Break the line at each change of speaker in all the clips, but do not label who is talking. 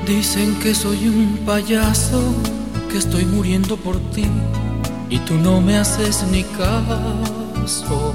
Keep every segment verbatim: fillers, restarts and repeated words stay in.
Dicen que soy un payaso, que estoy muriendo por ti y tú no me haces ni caso.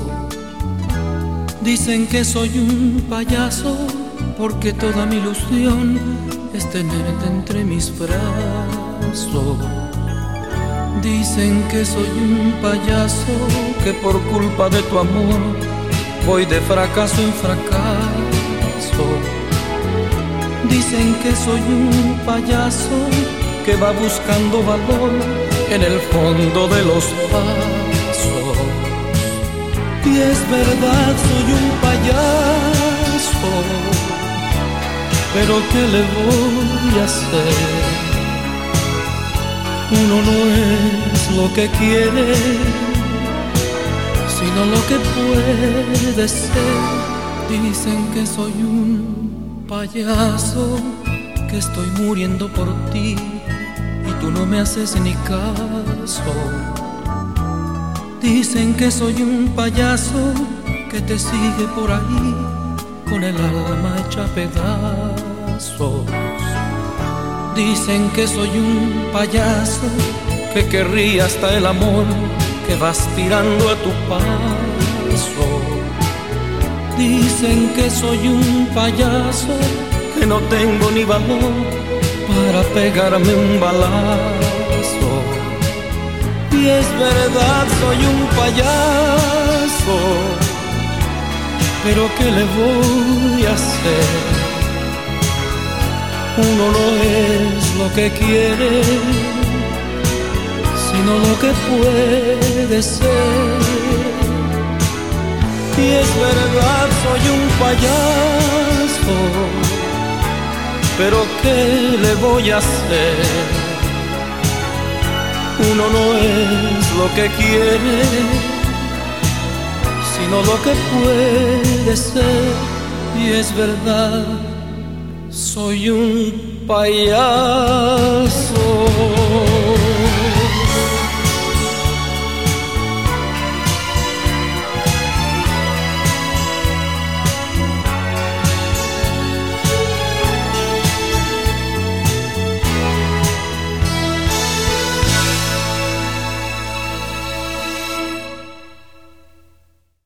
Dicen que soy un payaso porque toda mi ilusión es tenerte entre mis brazos. Dicen que soy un payaso, que por culpa de tu amor voy de fracaso en fracaso. Dicen que soy un payaso que va buscando valor en el fondo de los pasos. Y es verdad, soy un payaso, pero ¿qué le voy a hacer? Uno no es lo que quiere, sino lo que puede ser. Dicen que soy un payaso, que estoy muriendo por ti y tú no me haces ni caso. Dicen que soy un payaso que te sigue por ahí con el alma hecha pedazos. Dicen que soy un payaso que querría hasta el amor que vas tirando a tu paso. Dicen que soy un payaso que no tengo ni valor para pegarme un balazo. Y es verdad, soy un payaso, pero ¿qué le voy a hacer? Uno no es lo que quiere, sino lo que puede ser. Y es verdad, soy un payaso, pero ¿qué le voy a hacer? Uno no es lo que quiere, sino lo que puede ser. Y es verdad, soy un payaso.